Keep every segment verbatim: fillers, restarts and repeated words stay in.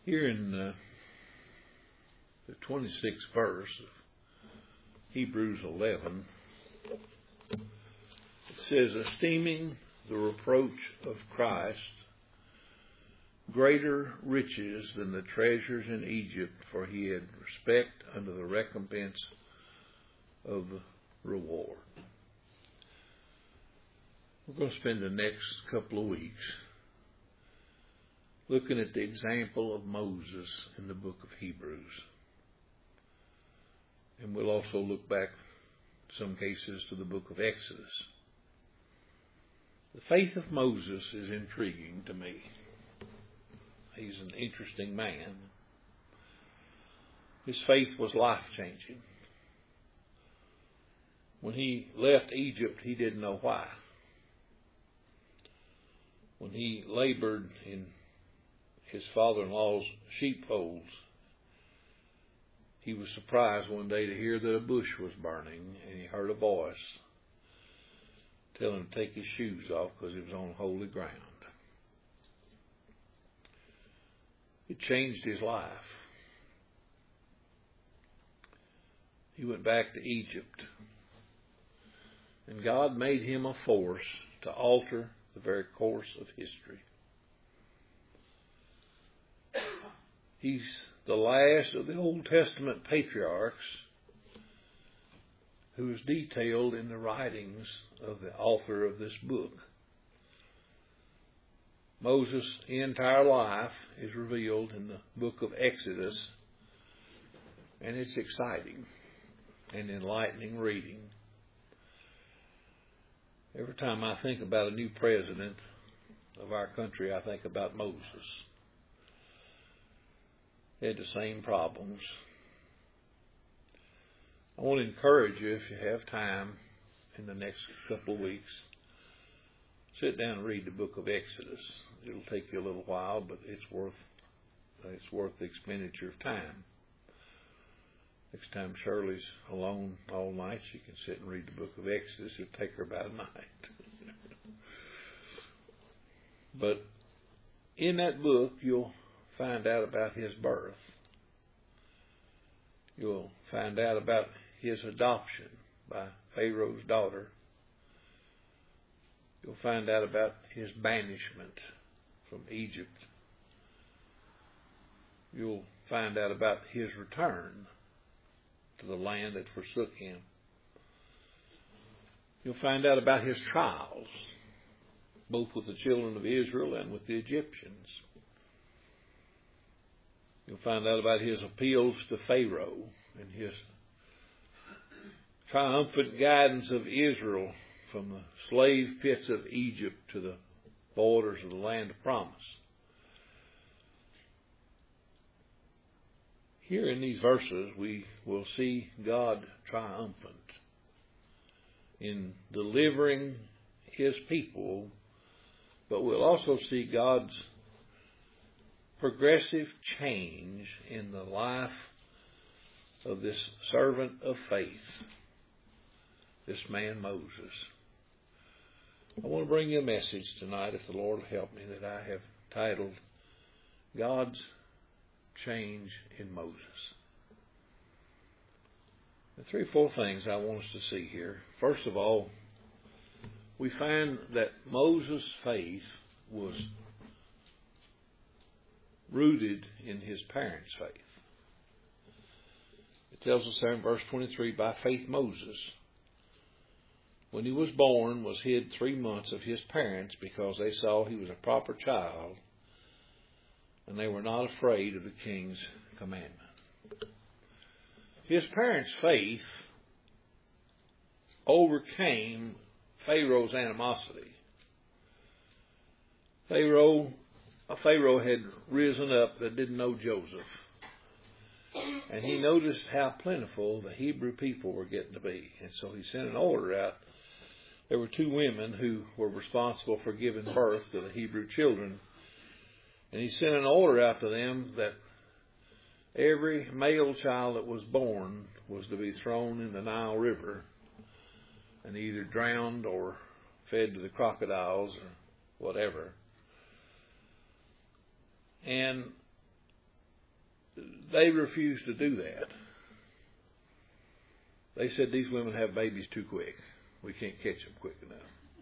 Here in uh, the twenty-sixth verse of Hebrews eleven, it says, esteeming the reproach of Christ greater riches than the treasures in Egypt, for he had respect unto the recompense of the reward. We're going to spend the next couple of weeks looking at the example of Moses in the book of Hebrews. And we'll also look back, in some cases, to the book of Exodus. The faith of Moses is intriguing to me. He's an interesting man. His faith was life-changing. When he left Egypt, he didn't know why. When he labored in his father-in-law's sheepfolds, he was surprised one day to hear that a bush was burning, and he heard a voice tell him to take his shoes off because he was on holy ground. It changed his life. He went back to Egypt, and God made him a force to alter the very course of history. He's the last of the Old Testament patriarchs who is detailed in the writings of the author of this book. Moses' entire life is revealed in the book of Exodus, and it's exciting and enlightening reading. Every time I think about a new president of our country, I think about Moses. He had the same problems. I want to encourage you, if you have time in the next couple of weeks, sit down and read the book of Exodus. It'll take you a little while, but it's worth it's worth the expenditure of time. Next time Shirley's alone all night, she can sit and read the book of Exodus. It'll take her about a night. But in that book, you'll find out about his birth. You'll find out about his adoption by Pharaoh's daughter. You'll find out about his banishment from Egypt. You'll find out about his return to the land that forsook him. You'll find out about his trials, both with the children of Israel and with the Egyptians. You'll find out about his appeals to Pharaoh and his triumphant guidance of Israel from the slave pits of Egypt to the borders of the land of promise. Here in these verses, we will see God triumphant in delivering his people, but we'll also see God's progressive change in the life of this servant of faith, this man Moses. I want to bring you a message tonight, if the Lord will help me, that I have titled, God's Change in Moses. The three or four things I want us to see here. First of all, we find that Moses' faith was rooted in his parents' faith. It tells us there in verse twenty-three, by faith Moses, when he was born, was hid three months of his parents because they saw he was a proper child, and they were not afraid of the king's commandment. His parents' faith overcame Pharaoh's animosity. Pharaoh, a Pharaoh had risen up that didn't know Joseph. And he noticed how plentiful the Hebrew people were getting to be. And so he sent an order out. There were two women who were responsible for giving birth to the Hebrew children. And he sent an order out to them that every male child that was born was to be thrown in the Nile River and either drowned or fed to the crocodiles or whatever. And they refused to do that. They said these women have babies too quick. We can't catch them quick enough.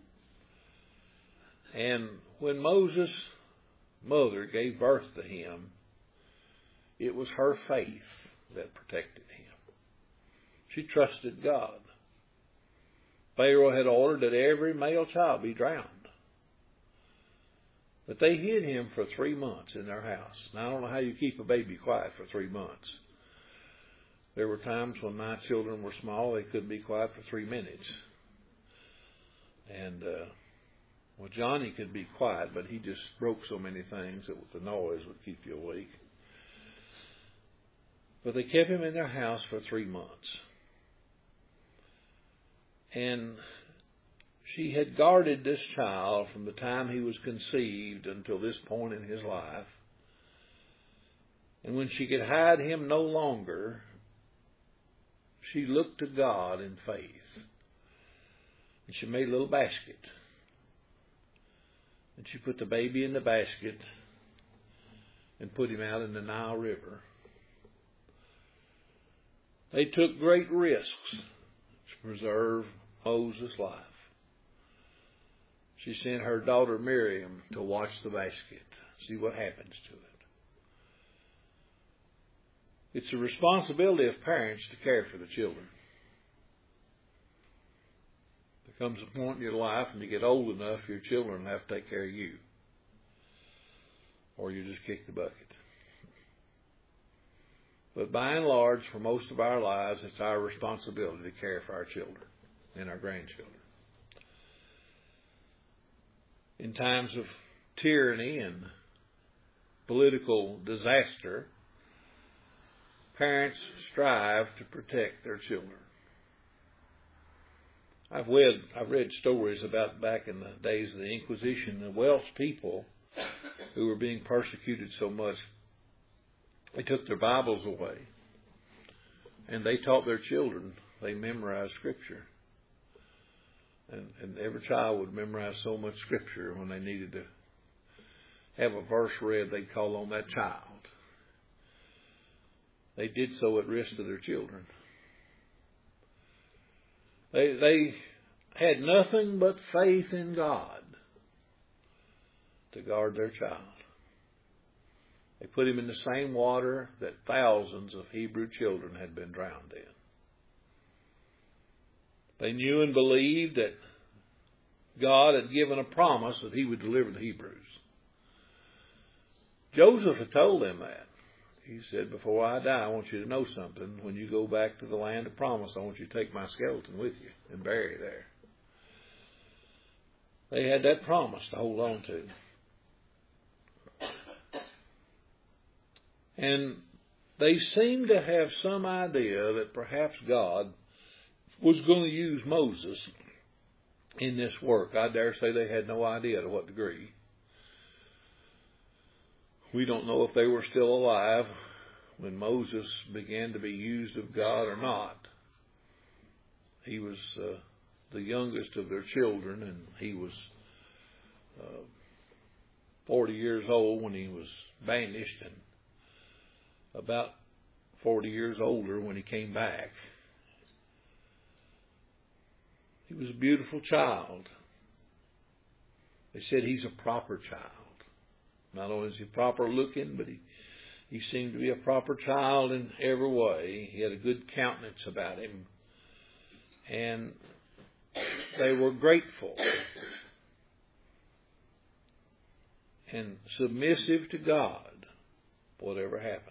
And when Moses' mother gave birth to him, it was her faith that protected him. She trusted God. Pharaoh had ordered that every male child be drowned. But they hid him for three months in their house. Now, I don't know how you keep a baby quiet for three months. There were times when my children were small, they couldn't be quiet for three minutes. And, uh, well, Johnny could be quiet, but he just broke so many things that the noise would keep you awake. But they kept him in their house for three months. And she had guarded this child from the time he was conceived until this point in his life. And when she could hide him no longer, she looked to God in faith. And she made a little basket. And she put the baby in the basket and put him out in the Nile River. They took great risks to preserve Moses' life. She sent her daughter Miriam to watch the basket, see what happens to it. It's the responsibility of parents to care for the children. There comes a point in your life when you get old enough, your children have to take care of you. Or you just kick the bucket. But by and large, for most of our lives, it's our responsibility to care for our children and our grandchildren. In times of tyranny and political disaster, parents strive to protect their children. I've read, I've read stories about back in the days of the Inquisition, the Welsh people who were being persecuted so much, they took their Bibles away and they taught their children. They memorized Scripture. And, and every child would memorize so much Scripture when they needed to have a verse read, they'd call on that child. They did so at risk to their children. They, they had nothing but faith in God to guard their child. They put him in the same water that thousands of Hebrew children had been drowned in. They knew and believed that God had given a promise that he would deliver the Hebrews. Joseph had told them that. He said, before I die, I want you to know something. When you go back to the land of promise, I want you to take my skeleton with you and bury it there. They had that promise to hold on to. And they seemed to have some idea that perhaps God was going to use Moses in this work. I dare say they had no idea to what degree. We don't know if they were still alive when Moses began to be used of God or not. He was uh, the youngest of their children, and he was uh, forty years old when he was banished, and about forty years older when he came back. He was a beautiful child. They said he's a proper child. Not only is he proper looking, but he, he seemed to be a proper child in every way. He had a good countenance about him. And they were grateful and submissive to God, whatever happened.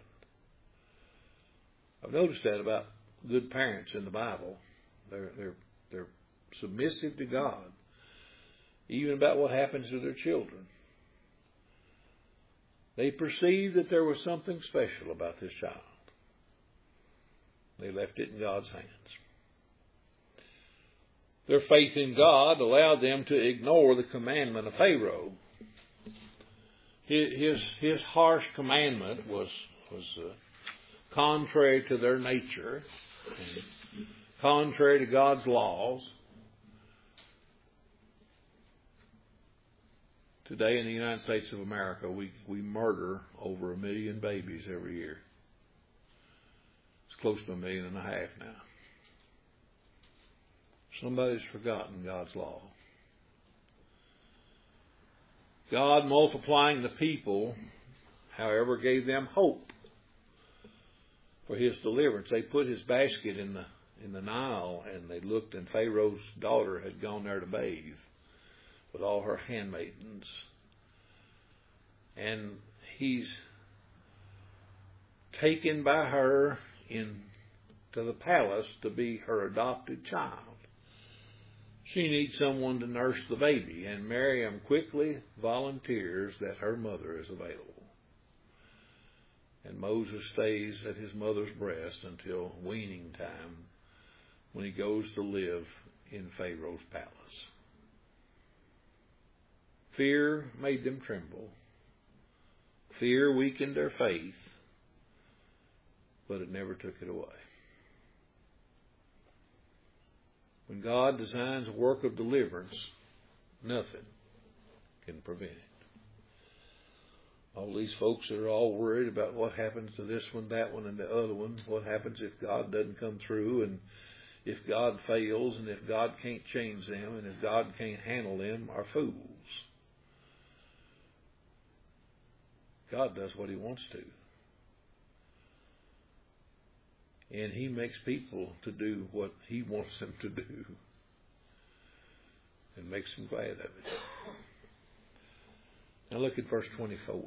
I've noticed that about good parents in the Bible. They're, they're, they're submissive to God, even about what happens to their children. They perceived that there was something special about this child. They left it in God's hands. Their faith in God allowed them to ignore the commandment of Pharaoh. His, his harsh commandment was, was uh, contrary to their nature, and contrary to God's laws. Today in the United States of America, we, we murder over a million babies every year. close to a million and a half now. Somebody's forgotten God's law. God, multiplying the people, however, gave them hope for His deliverance. They put His basket in the in the Nile, and they looked, and Pharaoh's daughter had gone there to bathe with all her handmaidens. And he's taken by her into the palace to be her adopted child. She needs someone to nurse the baby, and Miriam quickly volunteers that her mother is available. And Moses stays at his mother's breast until weaning time, when he goes to live in Pharaoh's palace. Fear made them tremble. Fear weakened their faith, but it never took it away. When God designs a work of deliverance, nothing can prevent it. All these folks that are all worried about what happens to this one, that one, and the other one, what happens if God doesn't come through, and if God fails, and if God can't change them, and if God can't handle them, are fools. God does what He wants to. And He makes people to do what He wants them to do. And makes them glad of it. Now look at verse twenty-four.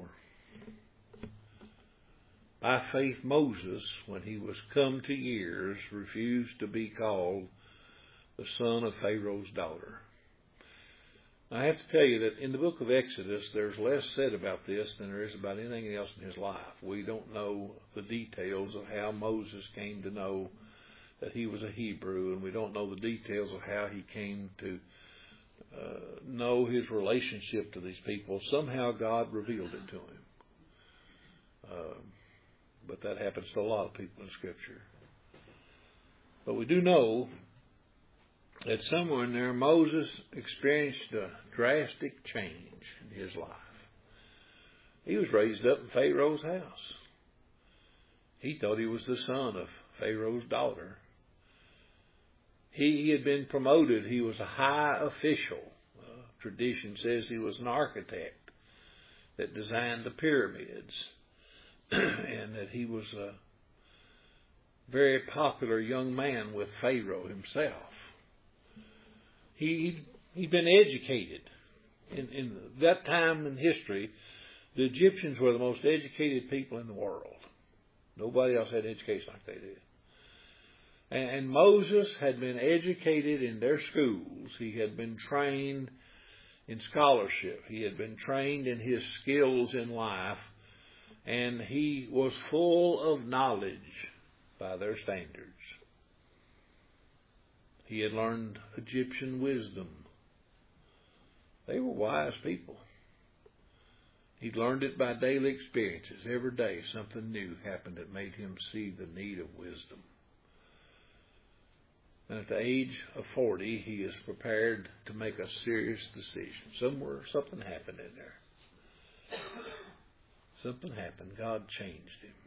By faith Moses, when he was come to years, refused to be called the son of Pharaoh's daughter. I have to tell you that in the book of Exodus, there's less said about this than there is about anything else in his life. We don't know the details of how Moses came to know that he was a Hebrew, and we don't know the details of how he came to uh, know his relationship to these people. Somehow God revealed it to him. Uh, but that happens to a lot of people in Scripture. But we do know that somewhere in there, Moses experienced a drastic change in his life. He was raised up in Pharaoh's house. He thought he was the son of Pharaoh's daughter. He, he had been promoted. He was a high official. Uh, tradition says he was an architect that designed the pyramids, and that he was a very popular young man with Pharaoh himself. He, he'd been educated. In, in that time in history, the Egyptians were the most educated people in the world. Nobody else had education like they did. And, and Moses had been educated in their schools. He had been trained in scholarship. He had been trained in his skills in life. And he was full of knowledge by their standards. He had learned Egyptian wisdom. They were wise people. He'd learned it by daily experiences. Every day something new happened that made him see the need of wisdom. And at the age of forty, he is prepared to make a serious decision. Somewhere, something happened in there. Something happened. God changed him.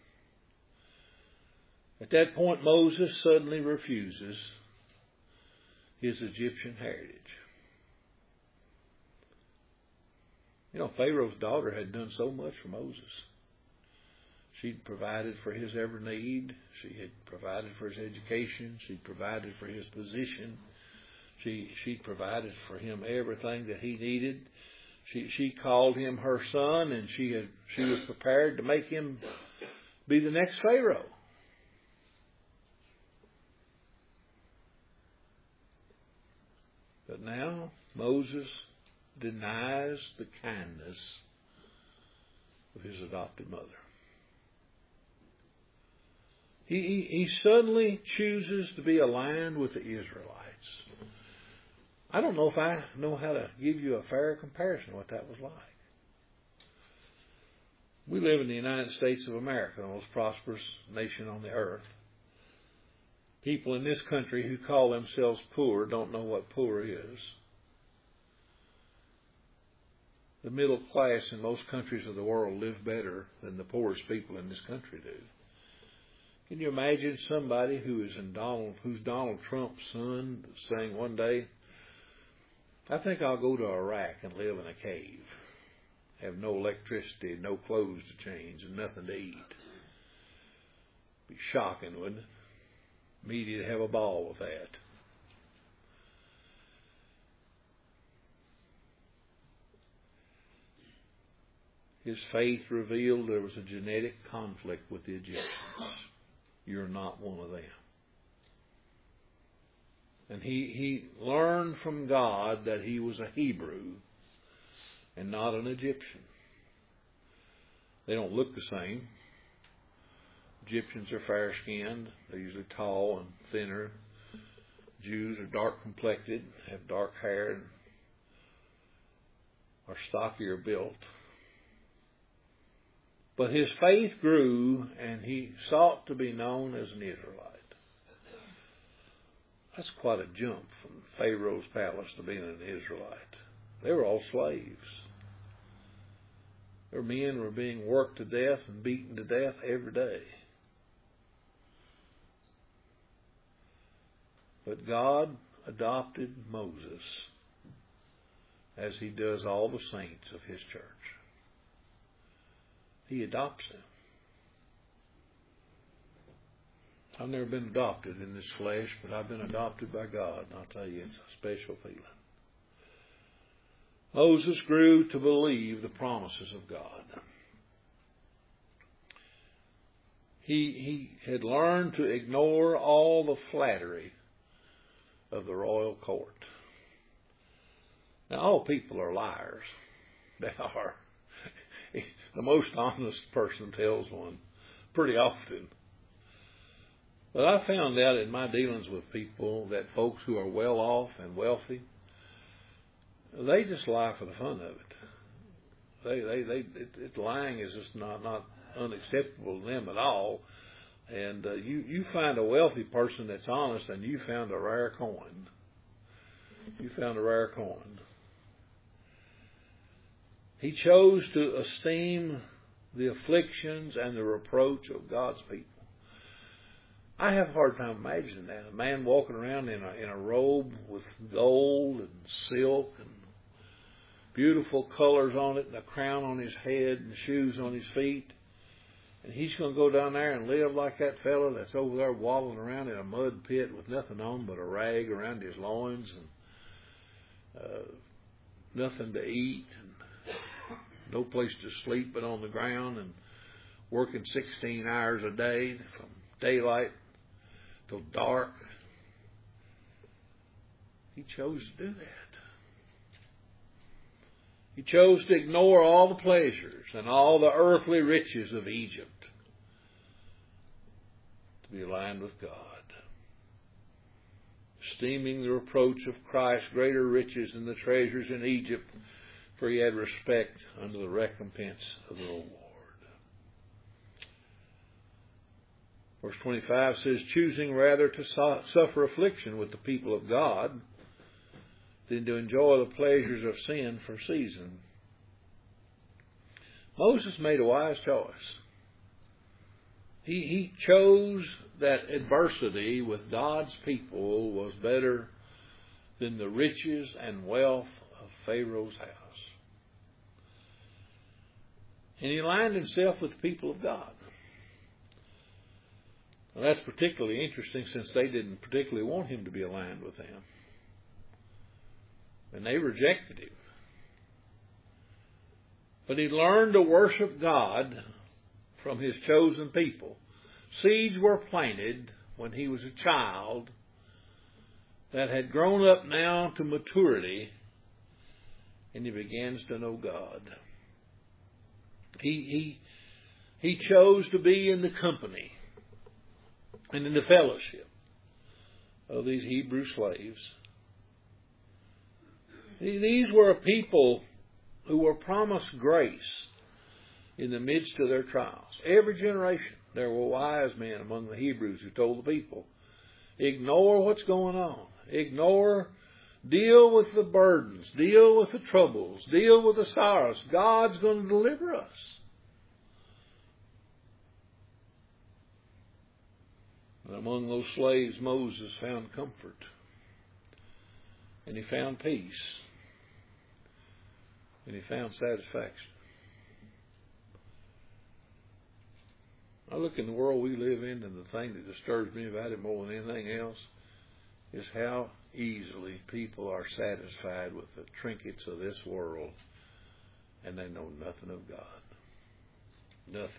At that point, Moses suddenly refuses his Egyptian heritage. You know, Pharaoh's daughter had done so much for Moses. She'd provided for his every need. She had provided for his education. She'd provided for his position. She she'd provided for him everything that he needed. She she called him her son, and she had she was prepared to make him be the next Pharaoh. But now Moses denies the kindness of his adopted mother. He, he, he suddenly chooses to be aligned with the Israelites. I don't know if I know how to give you a fair comparison of what that was like. We live in the United States of America, the most prosperous nation on the earth. People in this country who call themselves poor don't know what poor is. The middle class in most countries of the world live better than the poorest people in this country do. Can you imagine somebody who is in Donald, who's Donald Trump's son, saying one day, I think I'll go to Iraq and live in a cave. Have no electricity, no clothes to change, and nothing to eat. Be shocking, wouldn't it? Media to have a ball with that. His faith revealed there was a genetic conflict with the Egyptians. You're not one of them. And he, he learned from God that he was a Hebrew and not an Egyptian. They don't look the same. Egyptians are fair-skinned. They're usually tall and thinner. Jews are dark-complected, have dark hair, and are stockier built. But his faith grew, and he sought to be known as an Israelite. That's quite a jump from Pharaoh's palace to being an Israelite. They were all slaves. Their men were being worked to death and beaten to death every day. But God adopted Moses as he does all the saints of his church. He adopts them. I've never been adopted in this flesh, but I've been adopted by God, and I'll tell you, it's a special feeling. Moses grew to believe the promises of God. He, he had learned to ignore all the flattery of the royal court. Now, all people are liars. They are. The most honest person tells one pretty often. But I found out in my dealings with people that folks who are well off and wealthy, they just lie for the fun of it. They, they, they, it, it, lying is just not, not unacceptable to them at all. And uh, you, you find a wealthy person that's honest, and you found a rare coin. You found a rare coin. He chose to esteem the afflictions and the reproach of God's people. I have a hard time imagining that. A man walking around in a, in a robe with gold and silk and beautiful colors on it and a crown on his head and shoes on his feet. And he's going to go down there and live like that fellow that's over there waddling around in a mud pit with nothing on but a rag around his loins and uh, nothing to eat and no place to sleep but on the ground, and working sixteen hours a day from daylight till dark. He chose to do that. He chose to ignore all the pleasures and all the earthly riches of Egypt to be aligned with God, esteeming the reproach of Christ greater riches than the treasures in Egypt, for he had respect unto the recompense of the reward. Verse twenty-five says, choosing rather to suffer affliction with the people of God than to enjoy the pleasures of sin for a season. Moses made a wise choice. He, he chose that adversity with God's people was better than the riches and wealth of Pharaoh's house. And he aligned himself with the people of God. Now, that's particularly interesting since they didn't particularly want him to be aligned with them. And they rejected him. But he learned to worship God from his chosen people. Seeds were planted when he was a child that had grown up now to maturity, and he begins to know God. He, he, he chose to be in the company and in the fellowship of these Hebrew slaves. These were a people who were promised grace in the midst of their trials. Every generation, there were wise men among the Hebrews who told the people, ignore what's going on. Ignore, deal with the burdens, deal with the troubles, deal with the sorrows. God's going to deliver us. And among those slaves, Moses found comfort. And he found peace. And he found satisfaction. I look in the world we live in, and the thing that disturbs me about it more than anything else is how easily people are satisfied with the trinkets of this world, and they know nothing of God. Nothing.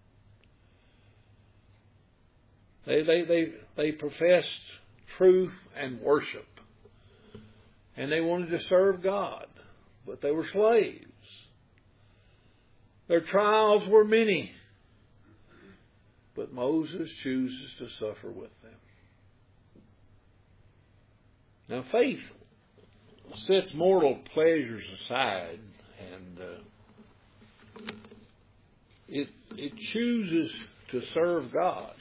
They they they they professed truth and worship, and they wanted to serve God, but they were slaves. Their trials were many, but Moses chooses to suffer with them. Now, faith sets mortal pleasures aside, and uh, it it chooses to serve God.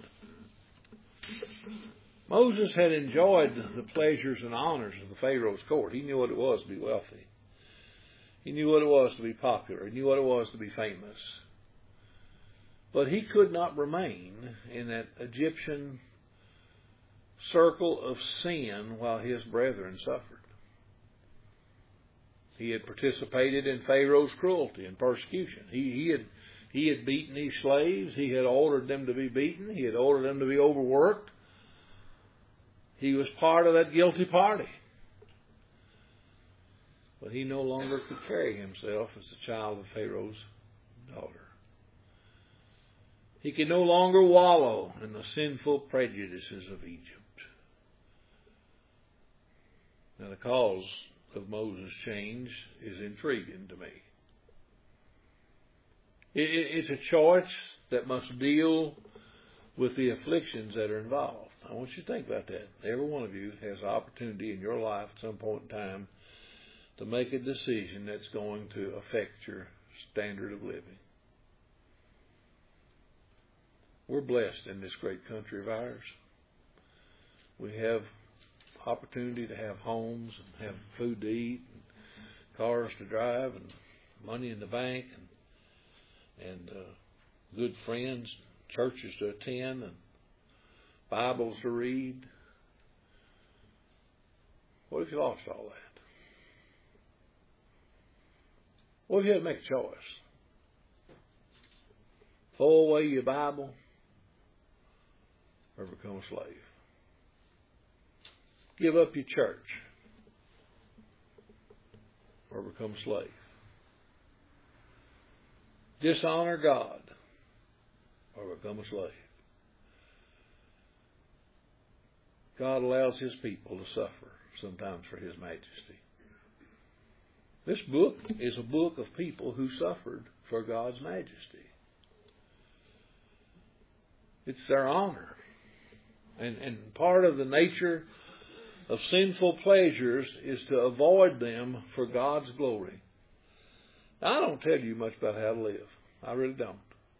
Moses had enjoyed the pleasures and honors of the Pharaoh's court. He knew what it was to be wealthy. He knew what it was to be popular. He knew what it was to be famous. But he could not remain in that Egyptian circle of sin while his brethren suffered. He had participated in Pharaoh's cruelty and persecution. He, he had he had beaten these slaves. He had ordered them to be beaten. He had ordered them to be overworked. He was part of that guilty party. But he no longer could carry himself as a child of Pharaoh's daughter. He could no longer wallow in the sinful prejudices of Egypt. Now, the cause of Moses' change is intriguing to me. It's a choice that must deal with the afflictions that are involved. I want you to think about that. Every one of you has an opportunity in your life at some point in time to make a decision that's going to affect your standard of living. We're blessed in this great country of ours. We have opportunity to have homes and have food to eat and cars to drive and money in the bank and and uh, good friends, churches to attend and Bibles to read. What if you lost all that? What if you had to make a choice? Throw away your Bible or become a slave? Give up your church or become a slave? Dishonor God or become a slave? God allows His people to suffer sometimes for His majesty. This book is a book of people who suffered for God's majesty. It's their honor. And, and part of the nature of sinful pleasures is to avoid them for God's glory. Now, I don't tell you much about how to live. I really don't.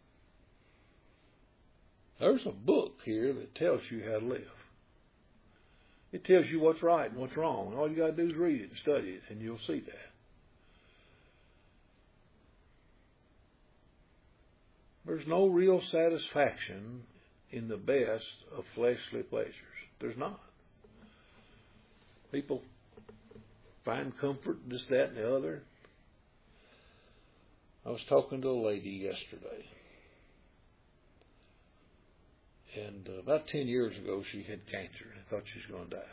There's a book here that tells you how to live. It tells you what's right and what's wrong. All you got to do is read it and study it, and you'll see that. There's no real satisfaction in the best of fleshly pleasures. There's not. People find comfort in this, that, and the other. I was talking to a lady yesterday. And uh, about ten years ago, she had cancer. I thought she was going to die.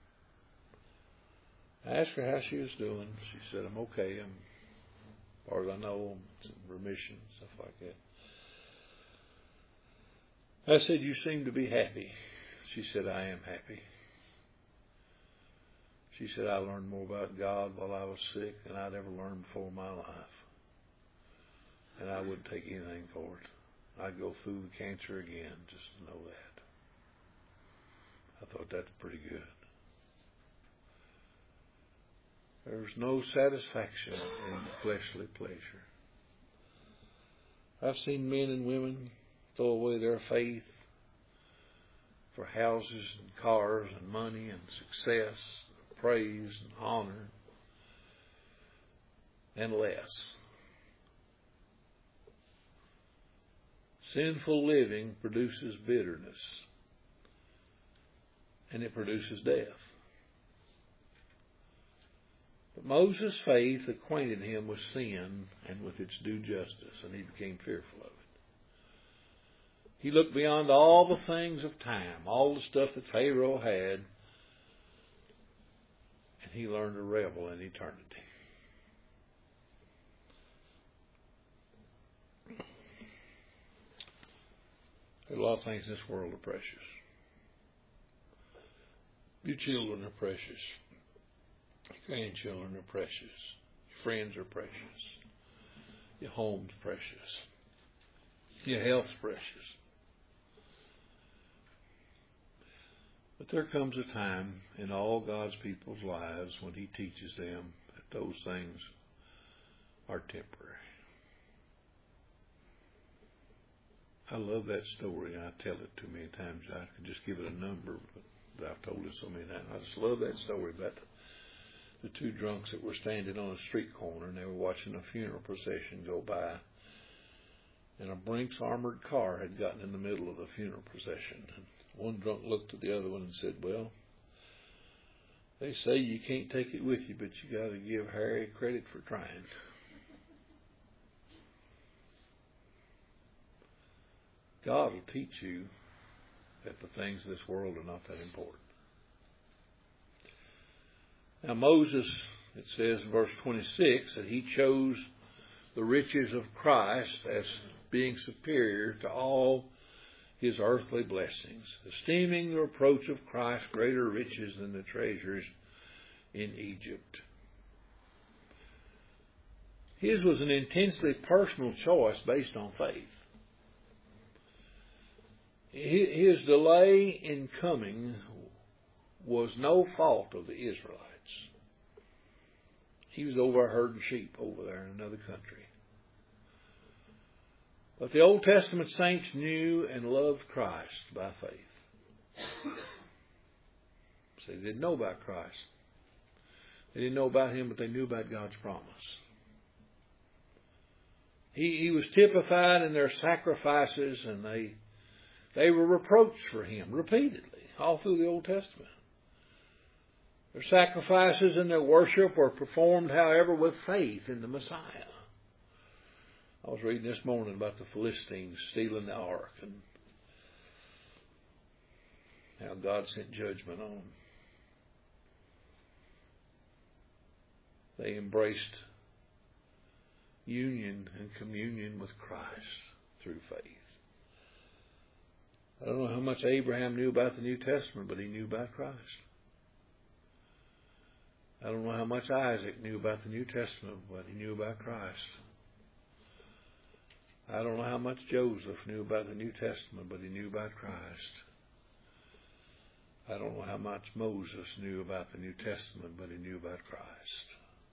I asked her how she was doing. She said, I'm okay. I'm, as far as I know, I'm in remission, stuff like that. I said, you seem to be happy. She said, I am happy. She said, I learned more about God while I was sick than I'd ever learned before in my life. And I wouldn't take anything for it. I'd go through the cancer again just to know that. I thought that's pretty good. There's no satisfaction in fleshly pleasure. I've seen men and women throw away their faith for houses and cars and money and success, and praise and honor, and less. Sinful living produces bitterness. and it produces death. But Moses' faith acquainted him with sin and with its due justice, and he became fearful of it. He looked beyond all the things of time, all the stuff that Pharaoh had, and he learned to revel in eternity. There are a lot of things in this world are precious. Your children are precious. Your grandchildren are precious. Your friends are precious. Your home's precious. Your health's precious. But there comes a time in all God's people's lives when He teaches them that those things are temporary. I love that story, and I tell it too many times. I could just give it a number, but I've told it so many times. I just love that story about the, the two drunks that were standing on a street corner, and they were watching a funeral procession go by. And a Brinks armored car had gotten in the middle of the funeral procession. And one drunk looked at the other one and said, "Well, they say you can't take it with you, but you got to give Harry credit for trying." God will teach you that the things of this world are not that important. Now Moses, it says in verse twenty-six, that he chose the riches of Christ as being superior to all his earthly blessings, esteeming the reproach of Christ greater riches than the treasures in Egypt. His was an intensely personal choice based on faith. His delay in coming was no fault of the Israelites. He was over herding sheep over there in another country. But the Old Testament saints knew and loved Christ by faith. So they didn't know about Christ. They didn't know about Him, but they knew about God's promise. He, he was typified in their sacrifices, and they They were reproached for Him repeatedly, all through the Old Testament. Their sacrifices and their worship were performed, however, with faith in the Messiah. I was reading this morning about the Philistines stealing the ark and how God sent judgment on them. They embraced union and communion with Christ through faith. I don't know how much Abraham knew about the New Testament, but he knew about Christ. I don't know how much Isaac knew about the New Testament, but he knew about Christ. I don't know how much Joseph knew about the New Testament, but he knew about Christ. I don't know how much Moses knew about the New Testament, but he knew about Christ.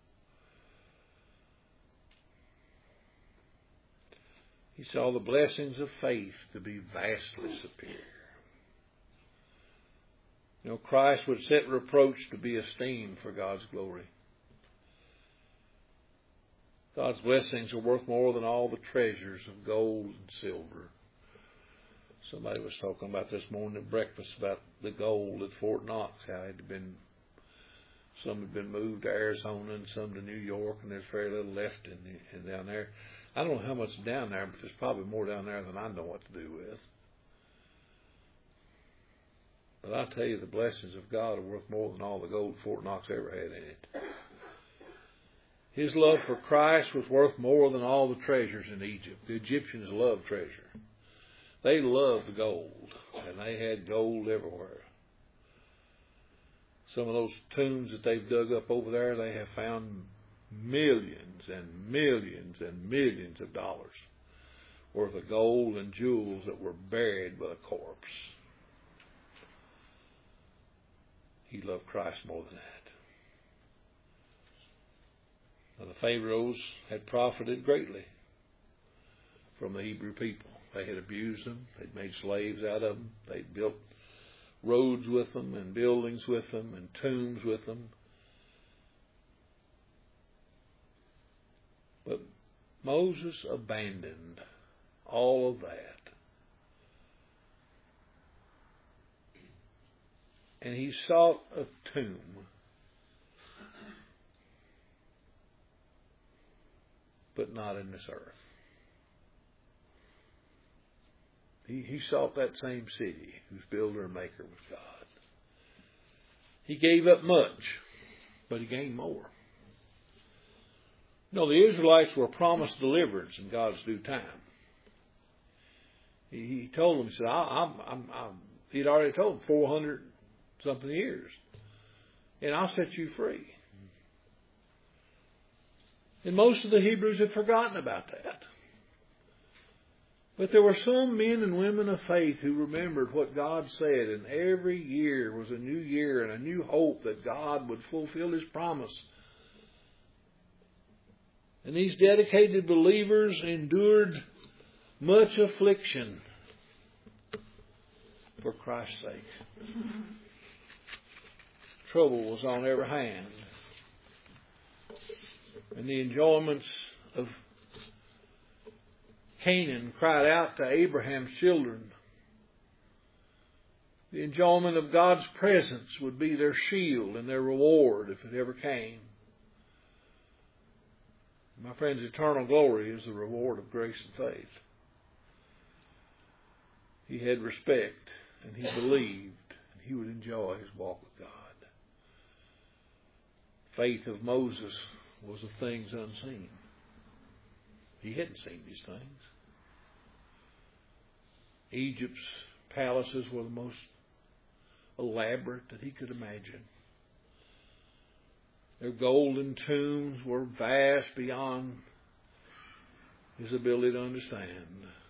He saw the blessings of faith to be vastly superior. You know, Christ would set reproach to be esteemed for God's glory. God's blessings are worth more than all the treasures of gold and silver. Somebody was talking about this morning at breakfast about the gold at Fort Knox, how it had been, some had been moved to Arizona and some to New York, and there's very little left in, in down there. I don't know how much is down there, but there's probably more down there than I know what to do with. But I tell you, the blessings of God are worth more than all the gold Fort Knox ever had in it. His love for Christ was worth more than all the treasures in Egypt. The Egyptians loved treasure. They loved gold, and they had gold everywhere. Some of those tombs that they've dug up over there, they have found millions and millions and millions of dollars worth of gold and jewels that were buried by a corpse. He loved Christ more than that. Now, the Pharaohs had profited greatly from the Hebrew people. They had abused them. They'd made slaves out of them. They'd built roads with them and buildings with them and tombs with them. But Moses abandoned all of that and he sought a tomb. But not in this earth. He, he sought that same city whose builder and maker was God. He gave up much, but he gained more. No, the Israelites were promised deliverance in God's due time. He, he told them, he said, I, I'm, I'm, I'm, he'd already told them four hundred something years, and I'll set you free. And most of the Hebrews had forgotten about that. But there were some men and women of faith who remembered what God said, and every year was a new year and a new hope that God would fulfill His promise. And these dedicated believers endured much affliction for Christ's sake. Trouble was on every hand. And the enjoyments of Canaan cried out to Abraham's children. The enjoyment of God's presence would be their shield and their reward if it ever came. My friends, eternal glory is the reward of grace and faith. He had respect, and he believed, and he would enjoy his walk with God. Faith of Moses was of things unseen. He hadn't seen these things. Egypt's palaces were the most elaborate that he could imagine. Their golden tombs were vast beyond his ability to understand.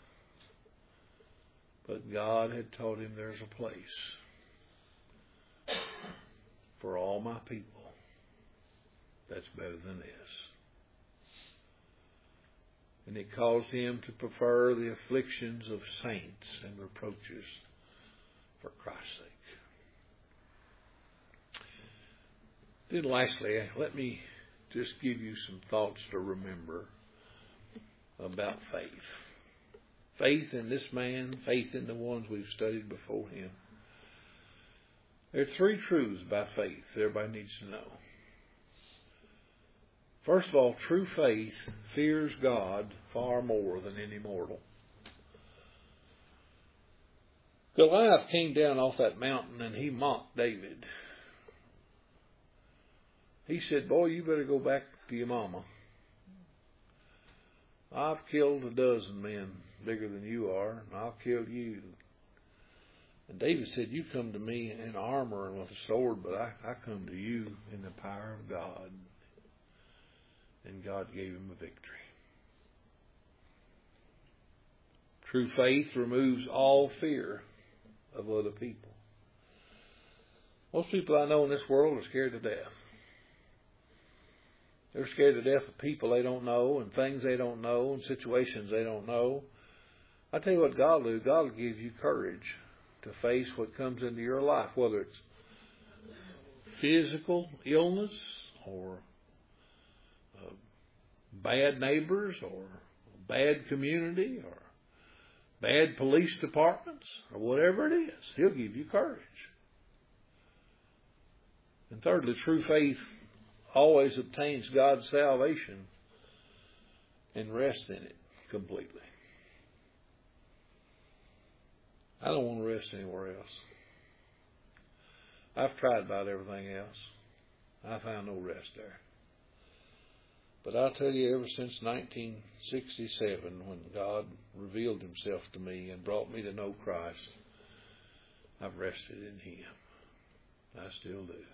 But God had taught him there's a place for all my people that's better than this. And it caused him to prefer the afflictions of saints and reproaches for Christ's sake. Then lastly, let me just give you some thoughts to remember about faith. Faith in this man, faith in the ones we've studied before him. There are three truths about faith that everybody needs to know. First of all, true faith fears God far more than any mortal. Goliath came down off that mountain and he mocked David. He said, boy, you better go back to your mama. I've killed a dozen men bigger than you are, and I'll kill you. And David said, you come to me in armor and with a sword, but I, I come to you in the power of God. And God gave him a victory. True faith removes all fear of other people. Most people I know in this world are scared to death. They're scared to death of people they don't know and things they don't know and situations they don't know. I tell you what God will do. God will give you courage to face what comes into your life, whether it's physical illness or uh, bad neighbors or bad community or bad police departments or whatever it is. He'll give you courage. And thirdly, true faith always obtains God's salvation and rests in it completely. I don't want to rest anywhere else. I've tried about everything else. I found no rest there. But I'll tell you, ever since nineteen sixty-seven, when God revealed himself to me and brought me to know Christ, I've rested in him. I still do.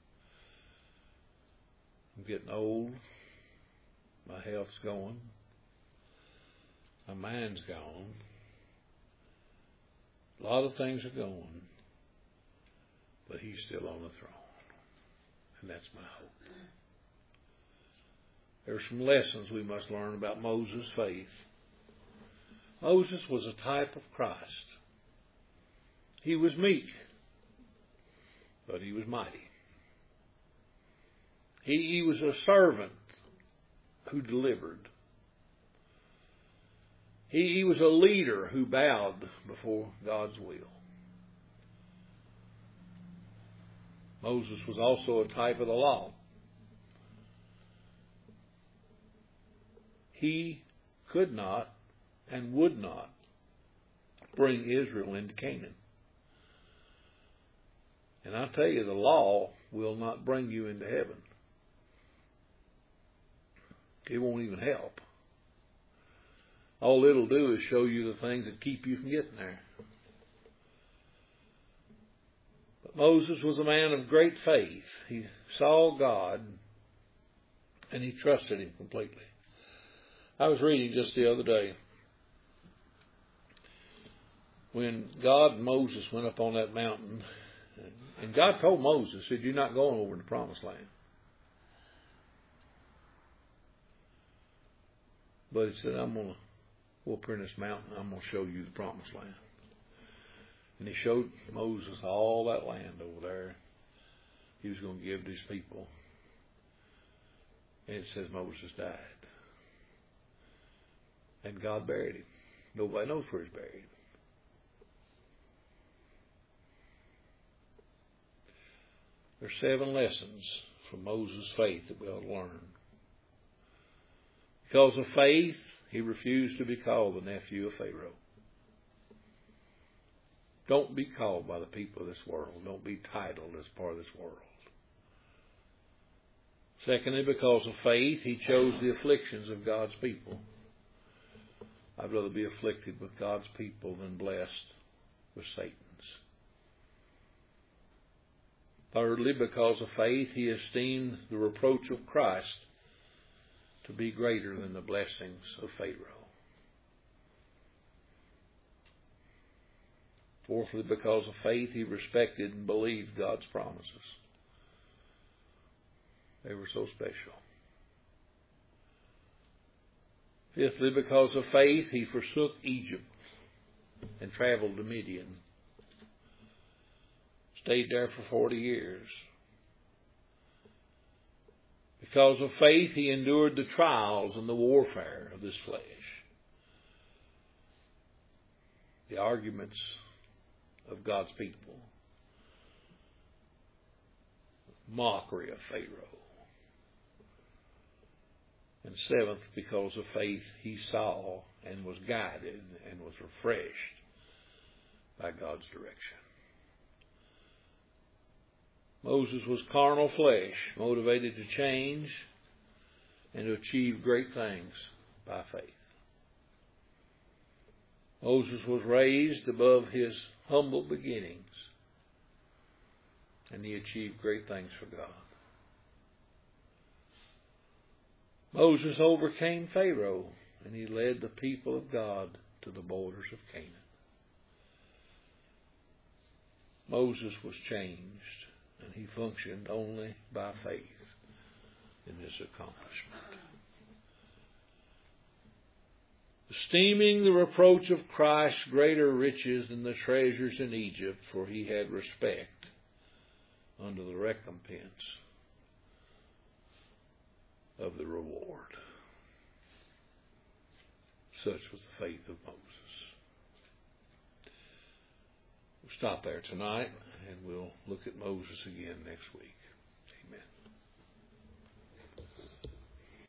I'm getting old. My health's going. My mind's gone. A lot of things are going. But he's still on the throne. And that's my hope. There are some lessons we must learn about Moses' faith. Moses was a type of Christ. He was meek, but he was mighty. He, he was a servant who delivered. He, he was a leader who bowed before God's will. Moses was also a type of the law. He could not and would not bring Israel into Canaan. And I tell you, the law will not bring you into heaven. It won't even help. All it'll do is show you the things that keep you from getting there. But Moses was a man of great faith. He saw God and he trusted Him completely. I was reading just the other day when God and Moses went up on that mountain, and God told Moses, said, "You're not going over in the promised land." But He said, "I'm going to go up here in this mountain. I'm going to show you the promised land." And He showed Moses all that land over there He was going to give these people. And it says Moses died. And God buried him. Nobody knows where He's buried. There's seven lessons from Moses' faith that we ought to learn. Because of faith, he refused to be called the nephew of Pharaoh. Don't be called by the people of this world. Don't be titled as part of this world. Secondly, because of faith, he chose the afflictions of God's people. I'd rather be afflicted with God's people than blessed with Satan's. Thirdly, because of faith, he esteemed the reproach of Christ to be greater than the blessings of Pharaoh. Fourthly, because of faith, he respected and believed God's promises. They were so special. Fifthly, because of faith, he forsook Egypt and traveled to Midian. Stayed there for forty years. Because of faith, he endured the trials and the warfare of this flesh. The arguments of God's people. Mockery of Pharaoh. And seventh, because of faith, he saw and was guided and was refreshed by God's direction. Moses was carnal flesh, motivated to change and to achieve great things by faith. Moses was raised above his humble beginnings, and he achieved great things for God. Moses overcame Pharaoh, and he led the people of God to the borders of Canaan. Moses was changed, and he functioned only by faith in this accomplishment. Esteeming the reproach of Christ greater riches than the treasures in Egypt, for he had respect unto the recompense of the reward. Such was the faith of Moses. We'll stop there tonight, and we'll look at Moses again next week. Amen.